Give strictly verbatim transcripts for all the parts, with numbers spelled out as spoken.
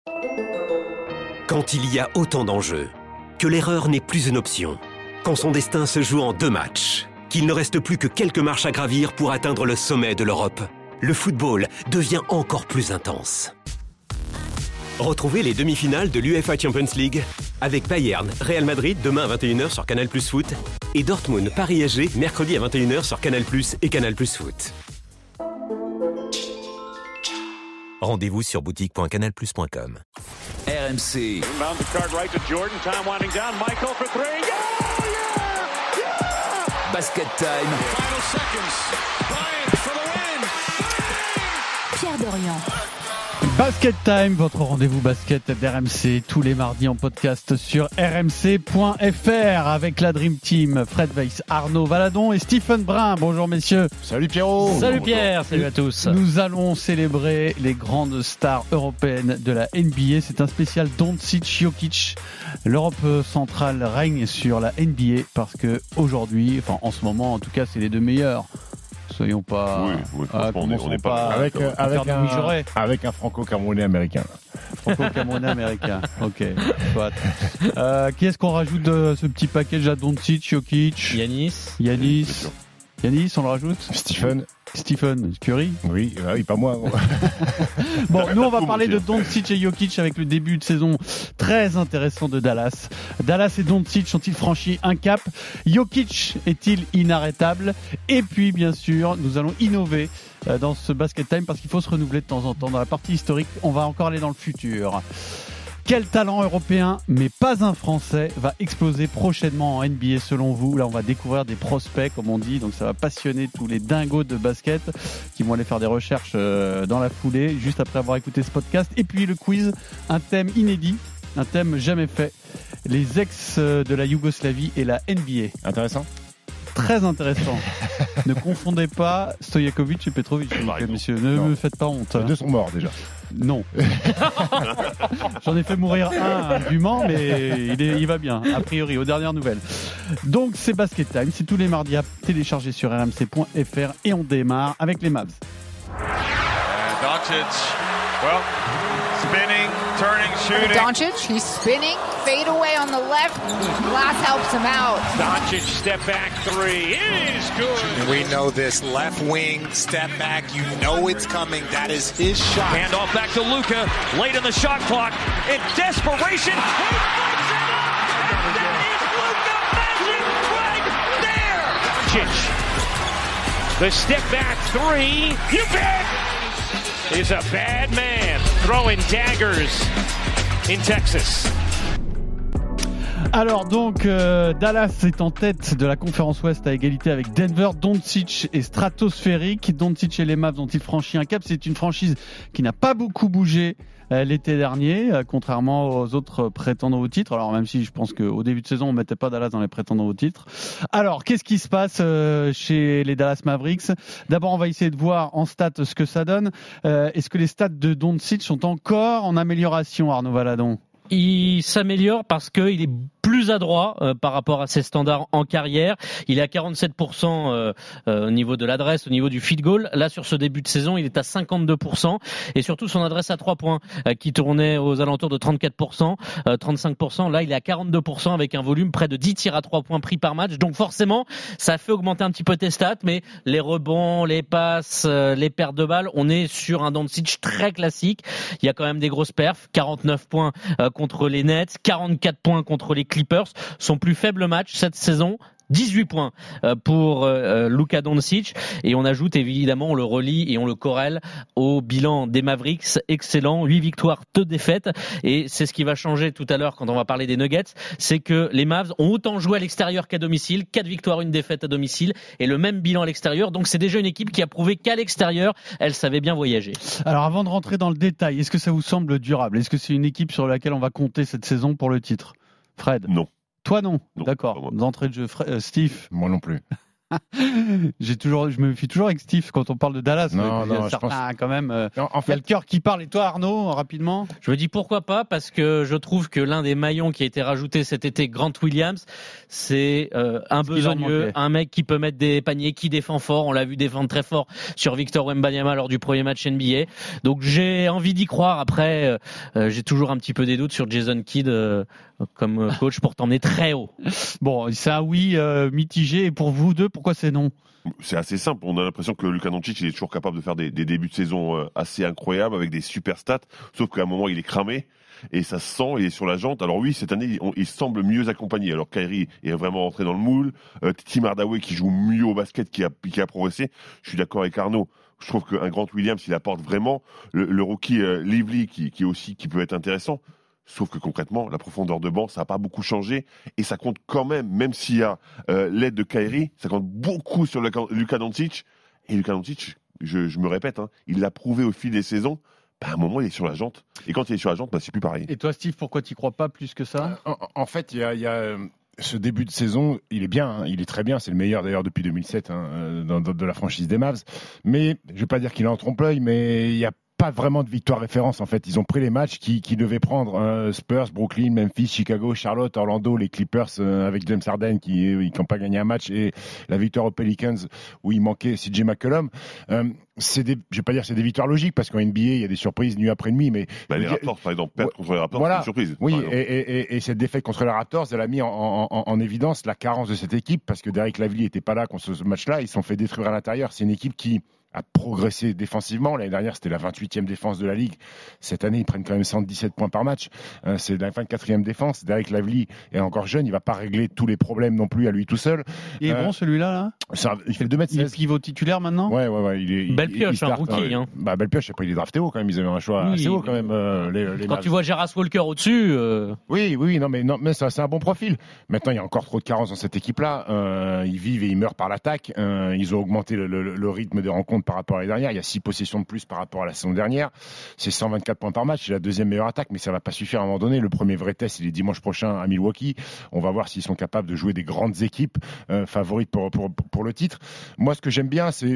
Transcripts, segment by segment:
Quand il y a autant d'enjeux, que l'erreur n'est plus une option, quand son destin se joue en deux matchs, qu'il ne reste plus que quelques marches à gravir pour atteindre le sommet de l'Europe, le football devient encore plus intense. Retrouvez les demi-finales de l'UEFA Champions League avec Bayern, Real Madrid demain à vingt et une heures sur Canal Plus Foot et Dortmund, Paris S G mercredi à vingt et une heures sur Canal Plus et Canal Plus Foot. Rendez-vous sur boutique point canal plus point com. R M C. Basket Time. Pierre Dorian. Basket Time, votre rendez-vous basket d'R M C tous les mardis en podcast sur r m c point f r avec la Dream Team, Fred Weiss, Arnaud Valadon et Stephen Brun. Bonjour messieurs. Salut Pierrot. Salut Pierre, salut à tous. Nous allons célébrer les grandes stars européennes de la N B A. C'est un spécial Doncic Jokic. L'Europe centrale règne sur la N B A parce que aujourd'hui, enfin en ce moment en tout cas, c'est les deux meilleurs. Soyons pas. Oui, oui ah, on n'est pas, pas avec, euh, avec, un, avec un franco-camerounais américain. Franco-camerounais américain. Ok. Soit. Euh, qui est-ce qu'on rajoute de ce petit package à Doncic, Jokic, Yanis. Yanis. Yanis, on le rajoute. Stephen. Stephen Curry. Oui, bah oui, pas moi. Bon, nous on va parler de Doncic et Jokic avec le début de saison très intéressant de Dallas. Dallas et Doncic ont-ils franchi un cap? Jokic est-il inarrêtable? Et puis bien sûr, nous allons innover dans ce basket time parce qu'il faut se renouveler de temps en temps. Dans la partie historique, on va encore aller dans le futur. Quel talent européen, mais pas un Français, va exploser prochainement en N B A selon vous? Là, on va découvrir des prospects, comme on dit, donc ça va passionner tous les dingos de basket qui vont aller faire des recherches dans la foulée, juste après avoir écouté ce podcast. Et puis le quiz, un thème inédit, un thème jamais fait, les ex de la Yougoslavie et la N B A. Intéressant. Très intéressant. Ne confondez pas Stojakovic et Petrovic, messieurs. Ne non. me faites pas honte. Les deux sont morts déjà. Non. J'en ai fait mourir un du Mans, mais il, est, il va bien, a priori, aux dernières nouvelles. Donc, c'est Basket Time. C'est tous les mardis à télécharger sur r m c point f r et on démarre avec les Mavs. And Doncic, well, spinning, turning, shooting. Doncic, he's spinning, fade away on the left. Glass helps him out. Doncic step back three. It is good. We know this left wing step back. You know it's coming. That is his shot. Hand off back to Luka. Late in the shot clock. In desperation. He breaks it up. And that is Luka Magic right there. Doncic. The step back three. You bet. Is a bad man throwing daggers in Texas. Alors donc euh, Dallas est en tête de la conférence Ouest à égalité avec Denver. Doncic est stratosphérique. Doncic et les Mavs ont-ils franchi un cap? C'est une franchise qui n'a pas beaucoup bougé euh, l'été dernier, euh, contrairement aux autres prétendants au titre. Alors même si je pense qu'au début de saison on mettait pas Dallas dans les prétendants au titre. Alors qu'est-ce qui se passe euh, chez les Dallas Mavericks? D'abord on va essayer de voir en stats ce que ça donne. Euh, est-ce que les stats de Doncic sont encore en amélioration, Arnaud Valadon? Il s'améliore parce qu'il est plus adroit euh, par rapport à ses standards en carrière. Il est à quarante-sept pour cent euh, euh, au niveau de l'adresse, au niveau du field goal. Là, sur ce début de saison, il est à cinquante-deux pour cent. Et surtout, son adresse à trois points euh, qui tournait aux alentours de trente-quatre pour cent, euh, trente-cinq pour cent. Là, il est à quarante-deux pour cent avec un volume près de dix tirs à trois points pris par match. Donc forcément, ça fait augmenter un petit peu tes stats. Mais les rebonds, les passes, euh, les pertes de balles, on est sur un Doncic très classique. Il y a quand même des grosses perfs. quarante-neuf points euh, contre les Nets, quarante-quatre points contre les Clippers. Son plus faible match cette saison, dix-huit points pour euh, Luka Doncic. Et on ajoute évidemment, on le relie et on le corrèle au bilan des Mavericks. Excellent, huit victoires, deux défaites. Et c'est ce qui va changer tout à l'heure quand on va parler des Nuggets. C'est que les Mavs ont autant joué à l'extérieur qu'à domicile. quatre victoires, une défaite à domicile. Et le même bilan à l'extérieur. Donc c'est déjà une équipe qui a prouvé qu'à l'extérieur, elle savait bien voyager. Alors avant de rentrer dans le détail, est-ce que ça vous semble durable? Est-ce que c'est une équipe sur laquelle on va compter cette saison pour le titre? Fred? Non. Toi non, non d'accord. D'entrée de jeu, Fred, euh, Steve? Moi non plus. J'ai toujours, je me méfie toujours avec Steve quand on parle de Dallas. Non, Il y a non, je certains, pense- quand même. euh, En, en Il y a fait, le cœur qui parle. Et toi, Arnaud, rapidement? Je me dis pourquoi pas, parce que je trouve que l'un des maillons qui a été rajouté cet été, Grant Williams, c'est euh, un Ce qui leur besogneux, manquait. un mec qui peut mettre des paniers, qui défend fort. On l'a vu défendre très fort sur Victor Wembanyama lors du premier match N B A. Donc j'ai envie d'y croire. Après, euh, euh, j'ai toujours un petit peu des doutes sur Jason Kidd euh, comme coach pour t'emmener très haut. Bon, c'est un oui euh, mitigé. Et pour vous deux, pourquoi c'est non? C'est assez simple. On a l'impression que Luka Doncic il est toujours capable de faire des, des débuts de saison euh, assez incroyables avec des super stats. Sauf qu'à un moment, il est cramé et ça se sent. Il est sur la jante. Alors oui, cette année, on- il semble mieux accompagné. Alors Kyrie est vraiment rentré dans le moule. Euh, Tim Hardaway qui joue mieux au basket, qui a, qui a progressé. Je suis d'accord avec Arnaud. Je trouve qu'un Grant Williams, il apporte vraiment le, le rookie euh, Lively qui, qui aussi qui peut être intéressant. Sauf que concrètement, la profondeur de banc, ça n'a pas beaucoup changé et ça compte quand même, même s'il y a euh, l'aide de Kyrie, ça compte beaucoup sur Luka Luka Doncic. Et Luka Doncic, je, je me répète, hein, il l'a prouvé au fil des saisons. Bah, à un moment, il est sur la jante. Et quand il est sur la jante, bah, c'est plus pareil. Et toi, Steve, pourquoi t'y crois pas plus que ça? en, en fait, il y a, il y a, euh, ce début de saison, il est bien, hein, il est très bien, c'est le meilleur d'ailleurs depuis deux mille sept hein, euh, dans, dans- de la franchise des Mavs. Mais je vais pas dire qu'il est en trompe-l'œil, mais il y a pas vraiment de victoire référence en fait. Ils ont pris les matchs qui, qui devaient prendre euh, Spurs, Brooklyn, Memphis, Chicago, Charlotte, Orlando, les Clippers euh, avec James Harden qui n'ont pas gagné un match et la victoire aux Pelicans où il manquait C J McCollum. Euh, c'est des, je vais pas dire que c'est des victoires logiques parce qu'en N B A il y a des surprises nuit après nuit, mais Bah, les je veux dire- Raptors, par exemple, perdre contre les Raptors, Voilà. c'est une surprise. Oui, par et, exemple. et, et, et cette défaite contre les Raptors, elle a mis en, en, en, en évidence la carence de cette équipe parce que Derek Lively n'était pas là contre ce match-là. Ils se sont fait détruire à l'intérieur. C'est une équipe qui a progressé défensivement. L'année dernière, c'était la vingt-huitième défense de la Ligue. Cette année, ils prennent quand même cent dix-sept points par match. Euh, c'est la vingt-quatrième défense. Derek Lively est encore jeune. Il va pas régler tous les problèmes non plus à lui tout seul. Il est Euh, bon, celui-là, là? Ça, il fait le deux mètres Il est seize. pivot titulaire maintenant? Ouais, ouais, ouais. Il est, il- Belle il- pioche, il un start, rookie, hein. Bah, belle pioche. Après, il est drafté haut quand même. Ils avaient un choix Oui. assez haut quand même. euh, les, les Quand Mavs. tu vois Jarras Walker au-dessus, euh, Oui, oui, non, mais non, mais ça, c'est un bon profil. Maintenant, il y a encore trop de carences dans cette équipe-là. Euh, ils vivent et ils meurent par l'attaque. Euh, ils ont augmenté le, le- le rythme des rencontres par rapport à l'année dernière. Il y a six possessions de plus par rapport à la saison dernière. C'est cent vingt-quatre points par match. C'est la deuxième meilleure attaque, mais ça va pas suffire à un moment donné. Le premier vrai test, il est dimanche prochain à Milwaukee. On va voir s'ils sont capables de jouer des grandes équipes euh, favorites pour, pour, pour le titre. Moi, ce que j'aime bien, c'est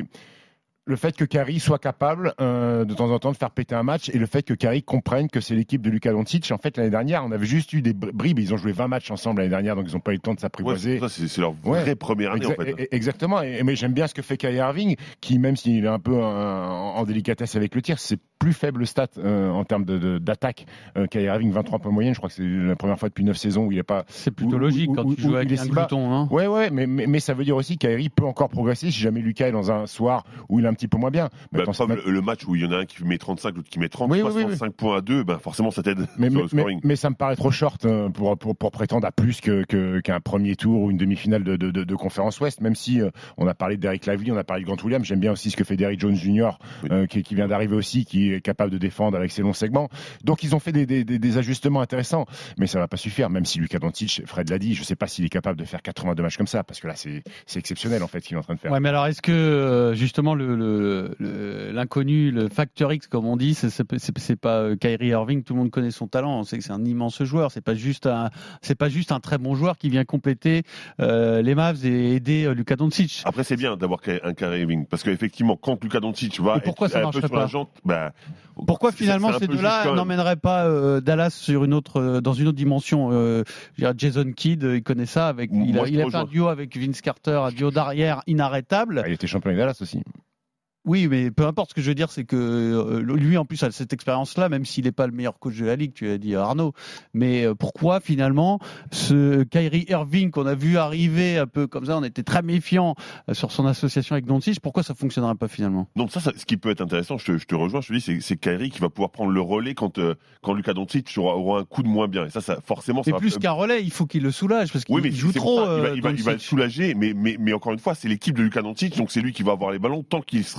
le fait que Kyrie soit capable euh, de temps en temps de faire péter un match et le fait que Kyrie comprenne que c'est l'équipe de Luka Doncic. En fait, l'année dernière, on avait juste eu des bribes. Ils ont joué vingt matchs ensemble l'année dernière, donc ils n'ont pas eu le temps de Ouais, s'apprivoiser. c'est, ça, c'est, c'est leur vraie Ouais. première année, Exa- en fait. e- Exactement. Et, mais j'aime bien ce que fait Kyrie Irving, qui, même s'il est un peu en, en délicatesse avec le tir, c'est plus faible stat euh, en termes de, de, d'attaque. Euh, Kyrie Irving, vingt-trois points moyenne. Je crois que c'est la première fois depuis neuf saisons où il n'est pas. C'est plutôt Où- logique où- quand où- tu joues où avec il est un si bas. glouton, hein. Ouais, ouais, mais, mais, mais ça veut dire aussi que Kyrie peut encore progresser si jamais Lucas est dans un soir où il est un petit peu moins bien. Bah, Maintenant, comme c'est- le, le match où il y en a un qui met trente-cinq, l'autre qui met trente, Oui, oui, oui, soixante-cinq points à deux, ben forcément ça t'aide Mais, sur mais, le scoring. mais, mais ça me paraît trop short euh, pour, pour, pour prétendre à plus que, que, qu'un premier tour ou une demi-finale de, de, de, de conférence Ouest, même si euh, on a parlé de Derek Lively, on a parlé de Grant Williams. J'aime bien aussi ce que fait Derrick Jones junior, Oui. euh, qui, qui vient d'arriver aussi, qui est capable de défendre avec ses longs segments. Donc ils ont fait des, des, des, des ajustements intéressants, mais ça va pas suffire, même si Luka Doncic, Fred l'a dit, je sais pas s'il est capable de faire quatre-vingt-deux matchs comme ça, parce que là c'est, c'est exceptionnel en fait ce qu'il est en train de faire. Ouais, mais alors est-ce que euh, justement le, le, le- l'inconnu, le facteur X comme on dit, c'est, c'est, c'est, c'est pas euh, Kyrie Irving, tout le monde connaît son talent, on sait que c'est un immense joueur, c'est pas juste un, c'est pas juste un très bon joueur qui vient compléter euh, les Mavs et aider euh, Luka Doncic. Après, c'est bien d'avoir un Kyrie Irving, parce qu'effectivement, quand Luka Doncic va Et pourquoi être ça un peu marcherait sur la pas jante, bah, Pourquoi c'est- finalement c'est un ces peu juste deux-là quand même. n'emmèneraient pas euh, Dallas sur une autre, euh, dans une autre dimension euh, je veux dire, Jason Kidd, euh, il connaît ça, avec, il Moi, a, je il a te fait un rejoins. duo avec Vince Carter, un duo d'arrière inarrêtable. Ah, il était champion avec Dallas aussi. Oui, mais peu importe. Ce que je veux dire, c'est que euh, lui, en plus, a cette expérience-là, même s'il n'est pas le meilleur coach de la ligue, tu as dit Arnaud. Mais euh, pourquoi finalement ce Kyrie Irving qu'on a vu arriver un peu comme ça, on était très méfiant euh, sur son association avec Doncic, pourquoi ça fonctionnerait pas finalement? Donc ça, ça, ce qui peut être intéressant, je te, je te rejoins, je te dis, c'est, c'est Kyrie qui va pouvoir prendre le relais quand, euh, quand Luka Doncic aura, aura un coup de moins bien. Et ça, ça forcément, ça Mais va- plus qu'un relais, il faut qu'il le soulage parce qu'il Oui, mais il joue c'est trop. pour ça, il va, euh, il va- il va le Doncic. soulager, mais, mais, mais encore une fois, c'est l'équipe de Luka Doncic, donc c'est lui qui va avoir les ballons tant qu'il sera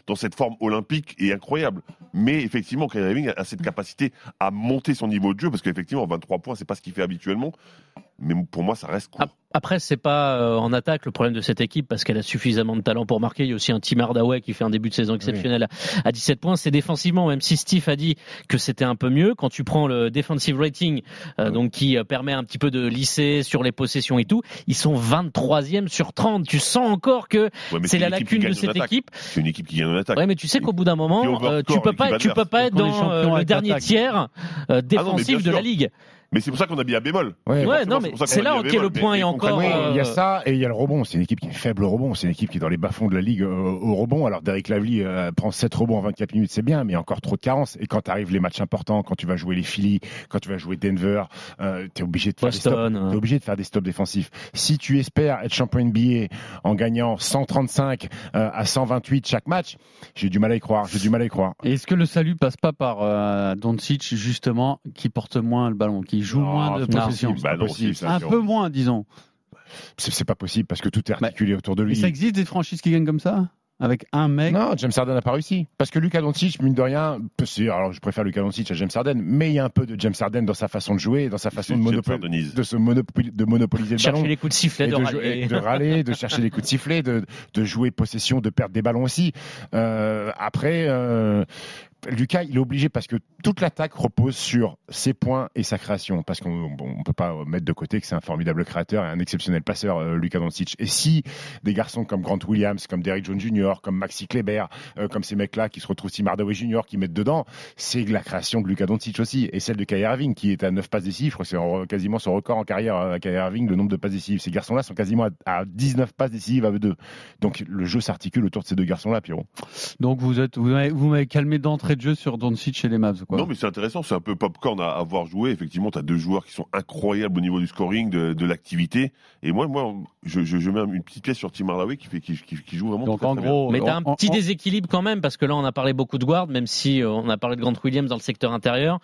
dans cette forme olympique est incroyable. Mais effectivement, Kyrie Irving a cette capacité à monter son niveau de jeu, parce qu'effectivement, vingt-trois points, c'est pas ce qu'il fait habituellement. Mais pour moi, ça reste court. Après, c'est pas euh, en attaque le problème de cette équipe, parce qu'elle a suffisamment de talent pour marquer. Il y a aussi un Tim Hardaway qui fait un début de saison exceptionnel oui. à, à dix-sept points. C'est défensivement, même si Steve a dit que c'était un peu mieux. Quand tu prends le defensive rating, euh, oui. donc qui euh, permet un petit peu de lisser sur les possessions et tout, ils sont vingt-troisième sur trente. Tu sens encore que ouais, c'est, c'est la lacune de cette équipe. C'est une équipe qui gagne en attaque. Ouais, mais tu sais qu'au bout d'un moment, euh, tu peux pas, tu peux pas être dans euh, le dernier l'attaque. tiers euh, défensif ah non, de la ligue. Mais c'est pour ça qu'on a mis à bémol. Ouais, ouais non, mais c'est, c'est là qu'est le point est encore. Oui, il y a ça et il y a le rebond. C'est une équipe qui est faible au rebond. C'est une équipe qui est dans les bas-fonds de la ligue euh, au rebond. Alors, Derrick Lively euh, prend sept rebonds en vingt-quatre minutes, c'est bien, mais il y a encore trop de carences. Et quand t'arrives les matchs importants, quand tu vas jouer les Philly, quand tu vas jouer Denver, euh, t'es obligé de faire Boston, des stops. Hein. T'es obligé de faire des stops défensifs. Si tu espères être champion N B A en gagnant cent trente-cinq euh, à cent vingt-huit chaque match, j'ai du mal à y croire. J'ai du mal à y croire. Et est-ce que le salut passe pas par euh, Doncic justement, qui porte moins le ballon, qui joue non, moins de possession, bah non, si, un peu moins, disons. C'est, c'est pas possible parce que tout est articulé bah, autour de lui. Et ça existe des franchises qui gagnent comme ça? Avec un mec. Non, James Harden n'a pas réussi. Parce que Luka Doncic, mine de rien, alors je préfère Luka Doncic à James Harden, mais il y a un peu de James Harden dans sa façon de jouer, dans sa façon de, monopol- de, se monopol- de monopoliser le chercher ballon. Chercher les coups de sifflet, de, de râler. De râler, de chercher les coups de sifflet, de, de jouer possession, de perdre des ballons aussi. Euh, après, euh, Lucas, il est obligé parce que toute l'attaque repose sur ses points et sa création. Parce qu'on ne peut pas mettre de côté que c'est un formidable créateur et un exceptionnel passeur, euh, Luka Doncic. Et si des garçons comme Grant Williams, comme Derrick Jones Junior, comme Maxi Kleber, euh, comme ces mecs-là qui se retrouvent Tim Hardaway Junior qui mettent dedans, c'est la création de Luka Doncic aussi. Et celle de Kyrie Irving qui est à neuf passes décisives. Je crois que c'est quasiment son record en carrière à Kyrie Irving, le nombre de passes décisives. Ces garçons-là sont quasiment à, à dix-neuf passes décisives à eux deux. Donc le jeu s'articule autour de ces deux garçons-là, Pierrot. Donc vous êtes, vous m'avez, vous m'avez calmé d'entrée de jeu sur Doncic chez les Mavs, quoi. Non, mais c'est intéressant, c'est un peu popcorn à avoir joué. Effectivement, tu as deux joueurs qui sont incroyables au niveau du scoring, de, de l'activité. Et moi, moi je, je, je mets une petite pièce sur Tim Hardaway qui, fait, qui, qui, qui joue vraiment Donc très, en très gros, bien. Mais tu as un petit déséquilibre quand même, parce que là, on a parlé beaucoup de guard, même si on a parlé de Grant Williams dans le secteur intérieur.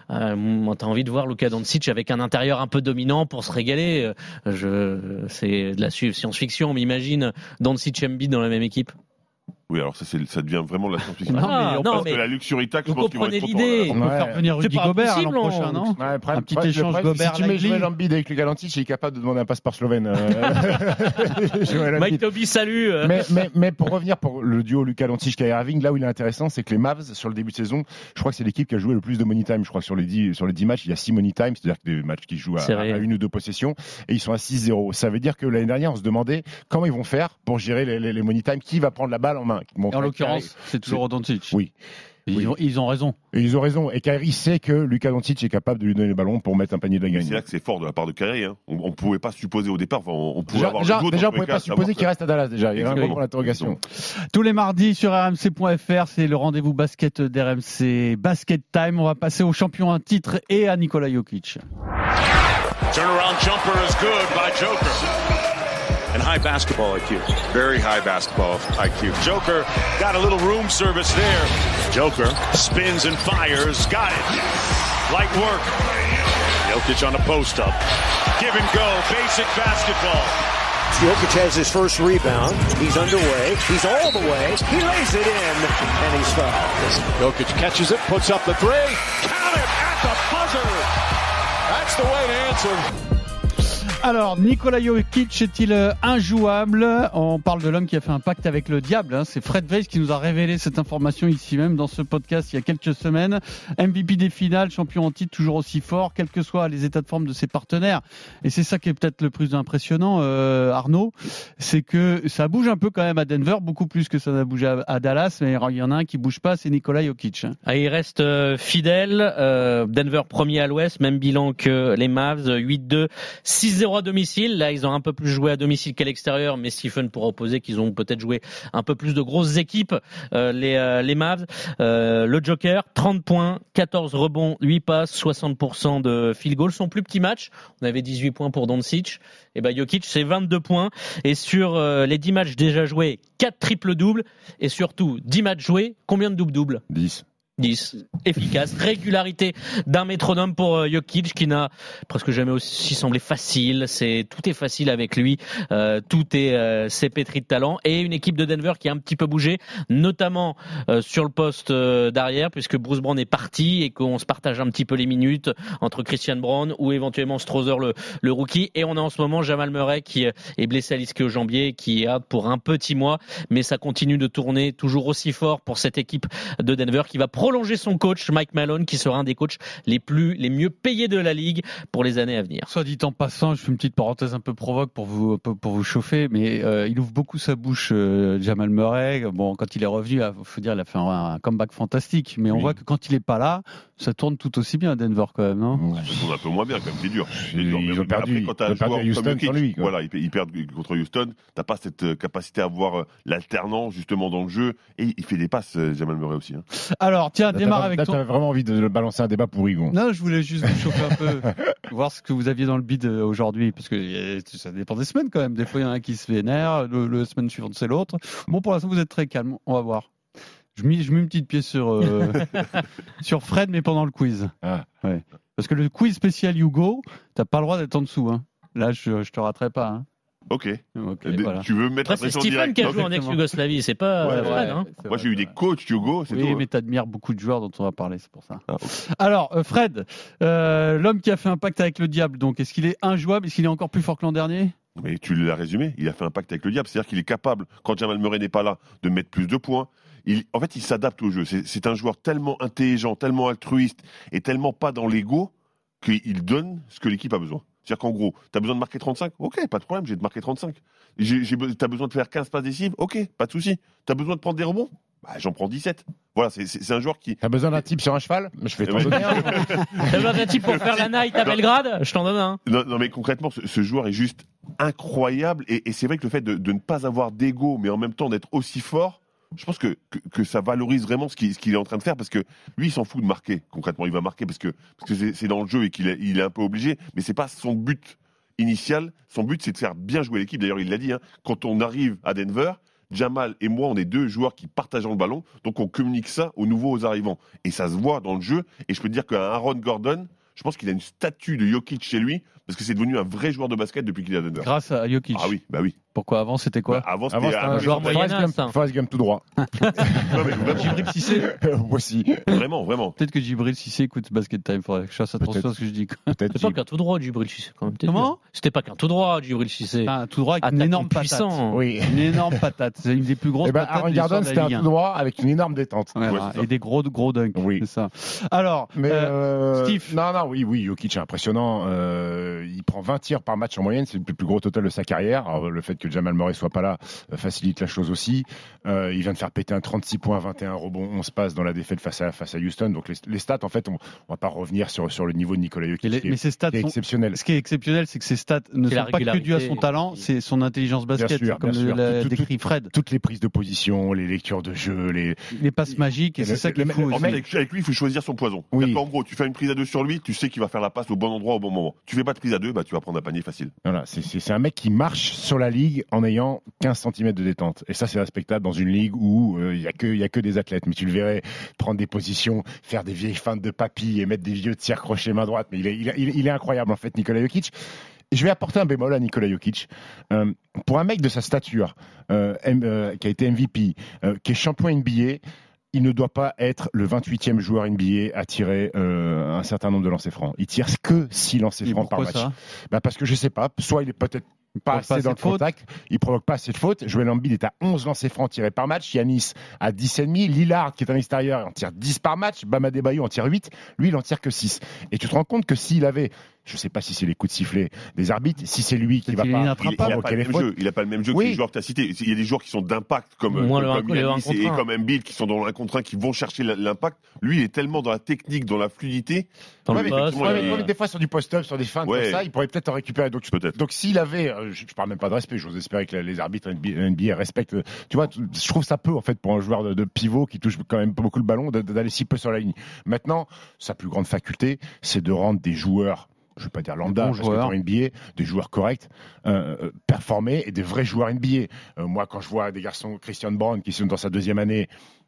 Euh, tu as envie de voir Luka Doncic avec un intérieur un peu dominant pour se régaler. Je, c'est de la science-fiction, on m'imagine Doncic et Embiid dans la même équipe. Oui, alors ça, c'est, ça devient vraiment la science-fiction. Ah, non, parce mais que la luxury tax, je vous pense qu'ils vont être l'idée. On peut ouais. faire venir Rudy Gobert l'an prochain, non ouais, après, un petit après, échange après, Gobert. Si tu mets Joel Embiid avec Luka Doncic, il est capable de demander un passeport slovène. Mike Toby, salut. Mais, mais, mais pour revenir pour le duo Luka Doncic-Kyrie Irving, là où il est intéressant, c'est que les Mavs, sur le début de saison, je crois que c'est l'équipe qui a joué le plus de money time. Je crois que sur les dix, sur les dix matchs, il y a six money time, c'est-à-dire que des matchs qui jouent à, à une ou deux possessions, et ils sont à six zéro. Ça veut dire que l'année dernière, on se demandait comment ils vont faire pour gérer les, les, les money time, qui va prendre la balle en main. Bon, en l'occurrence, c'est toujours Doncic. Oui. Ils, oui. ont, ils ont raison. Et ils ont raison. Et Kyrie sait que Luka Doncic est capable de lui donner le ballon pour mettre un panier de la gagne. C'est là que c'est fort de la part de Kyrie. Hein. On ne pouvait pas supposer au départ. Enfin, on pouvait déjà, avoir déjà, le doute. Déjà, on ne pouvait pas supposer qu'il reste à Dallas. Déjà, il y a un gros point d'interrogation. Tous les mardis sur R M C point F R, c'est le rendez-vous basket d'R M C Basket Time. On va passer au champion en titre et à Nikola Jokic. Turnaround jumper is good by Joker. And high basketball I Q. Very high basketball I Q. Joker got a little room service there. Joker spins and fires. Got it. Light work. Jokic on a post-up. Give and go. Basic basketball. Jokic has his first rebound. He's underway. He's all the way. He lays it in, and he's fouled. Jokic catches it, puts up the three. Count it at the buzzer. That's the way to answer. Alors, Nikola Jokic est-il injouable? On parle de l'homme qui a fait un pacte avec le diable. Hein. C'est Fred Weiss qui nous a révélé cette information ici même dans ce podcast il y a quelques semaines. M V P des finales, champion en titre, toujours aussi fort, quels que soient les états de forme de ses partenaires. Et c'est ça qui est peut-être le plus impressionnant, euh, Arnaud, c'est que ça bouge un peu quand même à Denver, beaucoup plus que ça n'a bougé à, à Dallas, mais il y en a un qui bouge pas, c'est Nikola Jokic. Ah, il reste euh, fidèle. Euh, Denver premier à l'ouest, même bilan que les Mavs, huit deux, six zéro à domicile. Là, ils ont un peu plus joué à domicile qu'à l'extérieur, mais Stephen pourra opposer qu'ils ont peut-être joué un peu plus de grosses équipes, euh, les, euh, les Mavs. Euh, le Joker, trente points, quatorze rebonds, huit passes, soixante pour cent de field goal. Son plus petit match, on avait dix-huit points pour Doncic. Et ben Jokic, c'est vingt-deux points. Et sur euh, les dix matchs déjà joués, quatre triples-doubles. Et surtout, dix matchs joués, combien de doubles-doubles? dix. dix, efficace, régularité d'un métronome pour euh, Jokic qui n'a presque jamais aussi semblé facile. C'est tout est facile avec lui, euh, tout est euh, c'est pétri de talent et une équipe de Denver qui a un petit peu bougé, notamment euh, sur le poste euh, d'arrière puisque Bruce Brown est parti et qu'on se partage un petit peu les minutes entre Christian Brown ou éventuellement Strother le, le rookie et on a en ce moment Jamal Murray qui est blessé à l'ischio-jambier qui est out pour un petit mois mais ça continue de tourner toujours aussi fort pour cette équipe de Denver qui va prolonger son coach Mike Malone qui sera un des coachs les plus les mieux payés de la ligue pour les années à venir. Soit dit en passant, je fais une petite parenthèse un peu provoque pour vous pour vous chauffer, mais euh, il ouvre beaucoup sa bouche, euh, Jamal Murray. Bon, quand il est revenu, il faut dire, il a fait un, un comeback fantastique, mais on oui. voit que quand il est pas là, ça tourne tout aussi bien à Denver quand même, non? Ouais. Ça tourne un peu moins bien quand même, c'est dur. C'est dur. Ils mais ont perdu. Après, quand t'as un joueur Houston comme Jokic, lui, voilà, ils perdent contre Houston. T'as pas cette capacité à voir l'alternance justement dans le jeu et il fait des passes, Jamal Murray aussi. Hein. Alors tiens, là, démarre là, avec là, ton. T'avais vraiment envie de balancer un débat pour Rigon. Non, je voulais juste vous chauffer un peu, voir ce que vous aviez dans le bid aujourd'hui, parce que ça dépend des semaines quand même. Des fois, il y en a un qui se vénère, le, le semaine suivante c'est l'autre. Bon, pour l'instant, vous êtes très calme. On va voir. Je mets, je mets une petite pièce sur euh, sur Fred, mais pendant le quiz. Ah. Ouais. Parce que le quiz spécial Hugo, t'as pas le droit d'être en dessous. Hein. Là, je, je te raterai pas. Hein. Ok. okay voilà. Tu veux mettre Après, la pression c'est Stephen directe. qui a joué en ex-Yougoslavie, c'est pas ouais, Fred. Ouais, hein. Moi, vrai, j'ai eu des coachs Hugo. C'est oui, tout, mais t'admires beaucoup de joueurs dont on va parler, c'est pour ça. Ah, okay. Alors, euh, Fred, euh, l'homme qui a fait un pacte avec le diable, donc est-ce qu'il est injouable? Est-ce qu'il est encore plus fort que l'an dernier? Mais tu l'as résumé, il a fait un pacte avec le diable, c'est-à-dire qu'il est capable, quand Jamal Murray n'est pas là, de mettre plus de points. Il, en fait, il s'adapte au jeu. C'est, c'est un joueur tellement intelligent, tellement altruiste et tellement pas dans l'ego qu'il donne ce que l'équipe a besoin. C'est-à-dire qu'en gros, tu as besoin de marquer trente-cinq? Ok, pas de problème, j'ai de marquer trente-cinq. J'ai, j'ai, tu as besoin de faire quinze passes décisives? Ok, pas de souci. Tu as besoin de prendre des rebonds? Bah, j'en prends dix-sept. Voilà, c'est, c'est, c'est un joueur qui... T'as besoin d'un type sur un cheval? Je vais t'en donner un. T'as besoin d'un type pour faire la night à Belgrade? Je t'en donne un. Non, non mais concrètement, ce, ce joueur est juste incroyable. Et, et c'est vrai que le fait de, de ne pas avoir d'ego, mais en même temps d'être aussi fort, je pense que, que, que ça valorise vraiment ce qu'il, ce qu'il est en train de faire, parce que lui, il s'en fout de marquer. Concrètement, il va marquer parce que, parce que c'est, c'est dans le jeu et qu'il est, il est un peu obligé, mais c'est pas son but initial. Son but, c'est de faire bien jouer l'équipe. D'ailleurs, il l'a dit, hein, quand on arrive à Denver, Jamal et moi, on est deux joueurs qui partagent le ballon, donc on communique ça aux nouveaux arrivants. Et ça se voit dans le jeu, et je peux te dire qu'un Aaron Gordon, je pense qu'il a une statue de Jokic chez lui, parce que c'est devenu un vrai joueur de basket depuis qu'il est à Denver. Grâce à Jokic. Ah oui, bah oui. Pourquoi avant c'était quoi? bah Avant c'était, avant, c'était un, un joueur moyen. Forrest Gump tout droit. Non, mais vraiment. Djibril Cissé. Moi aussi. Vraiment, vraiment. Peut-être que Djibril Cissé écoute Basket Time. Faudrait que je fasse attention à ce que je dis. Peut-être. C'était pas qu'un tout droit, Djibril Cissé. Quand même. Comment? C'était pas qu'un tout droit, Djibril Cissé. Un tout droit avec une énorme patate. Oui. Une énorme patate. C'est une des plus grosses eh ben, patates. Aaron Gordon, c'était un tout droit avec une énorme détente. Voilà. Ouais, et des gros gros dunks. Oui. C'est ça. Alors, mais euh, Steve. Non, non, oui, oui, Jokic est impressionnant. Euh, il prend vingt tirs par match en moyenne, c'est le plus gros total de sa carrière. Alors, le fait que Jamal Murray soit pas là facilite la chose aussi. Euh, il vient de faire péter un trente-six points, vingt et un rebonds, onze passes dans la défaite face à, face à Houston. Donc les, les stats, en fait, on, on va pas revenir sur, sur le niveau de Nikola Jokic. Les, qui est, mais ces stats qui est sont, exceptionnel. Ce qui est exceptionnel, c'est que ces stats ne c'est sont pas que dus à son talent, c'est son intelligence basket, bien sûr, comme bien le, sûr. l'a tout, décrit tout, Fred. Toutes les prises de position, les lectures de jeu, les, les passes magiques, et, et c'est le, ça qui est fou. En fait, avec, avec lui, il faut choisir son poison. Oui. En gros, tu fais une prise à deux sur lui, tu sais qu'il va faire la passe au bon endroit au bon moment. Tu fais pas de prise à deux, bah tu vas prendre un panier facile. Voilà, c'est, c'est, c'est un mec qui marche sur la ligue en ayant quinze centimètres de détente. Et ça, c'est respectable dans une ligue où il euh, y a que il y a que des athlètes. Mais tu le verrais prendre des positions, faire des vieilles feintes de papy et mettre des vieux tirs crochés main droite. Mais il est, il est, il est incroyable en fait, Nikola Jokic. Et je vais apporter un bémol à Nikola Jokic. Euh, pour un mec de sa stature, euh, M, euh, qui a été M V P, euh, qui est champion N B A, il ne doit pas être le vingt-huitième joueur N B A à tirer euh, un certain nombre de lancers francs. Il tire que six lancers francs par match. Bah parce que je sais pas, soit il est peut-être pas assez dans le contact, il provoque pas assez de fautes. Joel Embiid est à onze lancers francs tirés par match, Giannis à dix virgule cinq. Lillard qui est à l'extérieur en tire dix par match, Bam Adebayo en tire huit, lui il en tire que six. Et tu te rends compte que s'il avait, je sais pas si c'est les coups de sifflet des arbitres, si c'est lui qui c'est va pas il, il, a pas le même jeu, il a pas le même jeu oui. que les joueurs que tu as cités. Il y a des joueurs qui sont d'impact comme Moi, comme, le comme Giannis et comme Embiid qui sont dans un contre un qui vont chercher l'impact. Lui il est tellement dans la technique, dans la fluidité. Ouais, mais, poste, ouais, mais, mais des fois sur du post-up, sur des feintes ouais. comme ça, il pourrait peut-être en récupérer. Donc, peut-être. donc s'il avait, je, je parle même pas de respect, j'ose espérer que les arbitres N B A respectent. Tu vois, je trouve ça peu en fait pour un joueur de, de pivot qui touche quand même beaucoup le ballon d'aller si peu sur la ligne. Maintenant, sa plus grande faculté, c'est de rendre des joueurs, je ne veux pas dire lambda, parce que dans N B A, des joueurs corrects, euh, performer et des vrais joueurs N B A. Euh, moi, quand je vois des garçons, Christian Brown, qui sont dans sa deuxième année,